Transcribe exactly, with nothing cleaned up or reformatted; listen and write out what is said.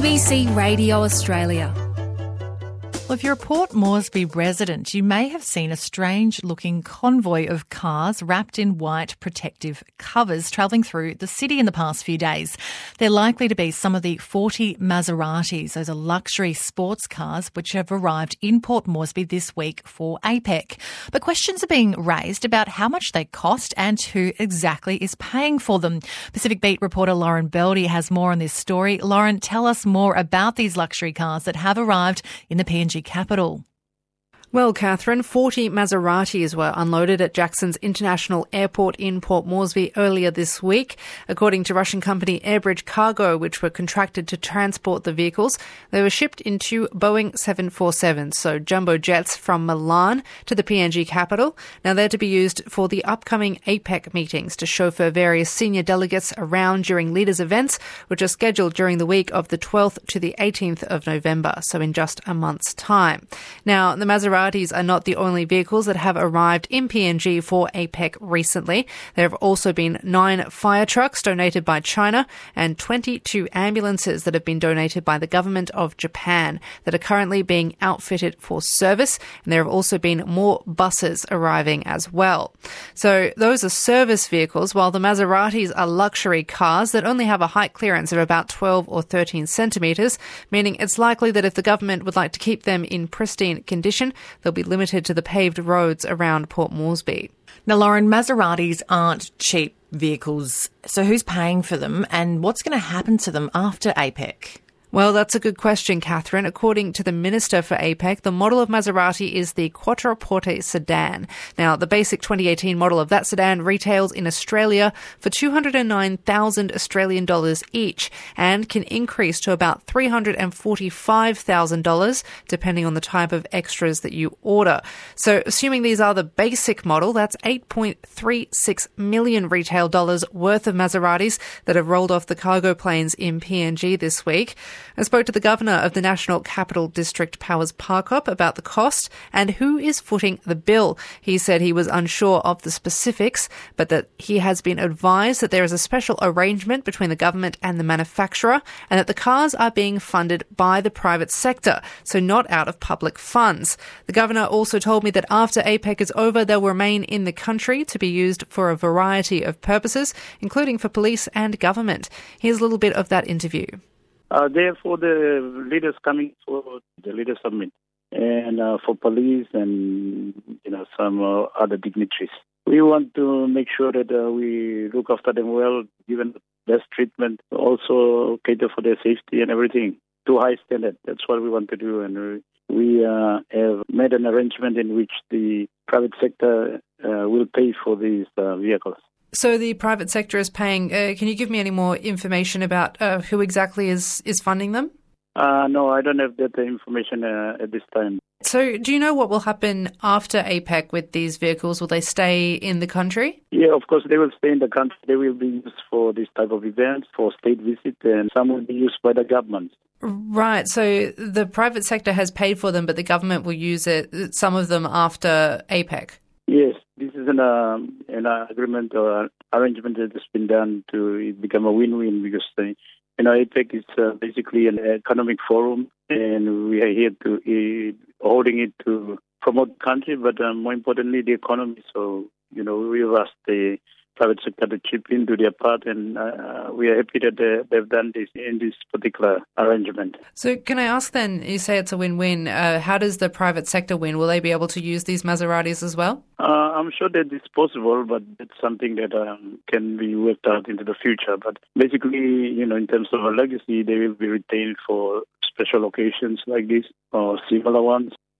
B C Radio Australia. Well, if you're a Port Moresby resident, you may have seen a strange-looking convoy of cars wrapped in white protective covers travelling through the city in the past few days. They're likely to be some of the forty Maseratis. Those are luxury sports cars which have arrived in Port Moresby this week for APEC. But questions are being raised about how much they cost and who exactly is paying for them. Pacific Beat reporter Lauren Beldy has more on this story. Lauren, tell us more about these luxury cars that have arrived in the P N G capital. Well, Catherine, forty Maseratis were unloaded at Jackson's International Airport in Port Moresby earlier this week. According to Russian company Airbridge Cargo, which were contracted to transport the vehicles, they were shipped in two Boeing seven forty-sevens, so jumbo jets from Milan to the P N G capital. Now, they're to be used for the upcoming APEC meetings to chauffeur various senior delegates around during leaders' events, which are scheduled during the week of the twelfth to the eighteenth of November, so in just a month's time. Now, the Maserati are not the only vehicles that have arrived in P N G for APEC recently. There have also been nine fire trucks donated by China and twenty-two ambulances that have been donated by the government of Japan that are currently being outfitted for service. And there have also been more buses arriving as well. So those are service vehicles, while the Maseratis are luxury cars that only have a height clearance of about twelve or thirteen centimetres, meaning it's likely that if the government would like to keep them in pristine condition, they'll be limited to the paved roads around Port Moresby. Now, Lauren, Maseratis aren't cheap vehicles, so who's paying for them and what's going to happen to them after APEC? Well, that's a good question, Catherine. According to the Minister for APEC, the model of Maserati is the Quattroporte sedan. Now, the basic twenty eighteen model of that sedan retails in Australia for two hundred nine thousand Australian dollars each and can increase to about three hundred forty-five thousand dollars depending on the type of extras that you order. So, assuming these are the basic model, that's eight point three six million retail dollars worth of Maseratis that have rolled off the cargo planes in P N G this week. I spoke to the Governor of the National Capital District, Powers Parkop, about the cost and who is footing the bill. He said he was unsure of the specifics, but that he has been advised that there is a special arrangement between the government and the manufacturer and that the cars are being funded by the private sector, so not out of public funds. The Governor also told me that after APEC is over, they'll remain in the country to be used for a variety of purposes, including for police and government. Here's a little bit of that interview. Uh, therefore, the leaders coming for the leader summit and uh, for police and you know some uh, other dignitaries. We want to make sure that uh, we look after them well, given the best treatment, also cater for their safety and everything to high standard. That's what we want to do, and we uh, have made an arrangement in which the private sector uh, will pay for these uh, vehicles. So the private sector is paying. Uh, can you give me any more information about uh, who exactly is, is funding them? Uh, no, I don't have that information uh, at this time. So do you know what will happen after APEC with these vehicles? Will they stay in the country? Yeah, of course, they will stay in the country. They will be used for this type of events, for state visit, and some will be used by the government. Right. So the private sector has paid for them, but the government will use it, some of them after APEC? Yes. This is an, uh, an agreement or arrangement that has been done to become a win-win because, uh, you know, APEC is uh, basically an economic forum and we are here to uh, holding it to promote the country, but uh, more importantly, the economy. So, you know, we've asked the private sector to chip in to their part, and uh, we are happy that they, they've done this in this particular arrangement. So can I ask then, you say it's a win-win, uh, how does the private sector win? Will they be able to use these Maseratis as well? Uh, I'm sure that it's possible, but it's something that um, can be worked out into the future. But basically, you know, in terms of a legacy, they will be retained for special occasions like this or similar ones.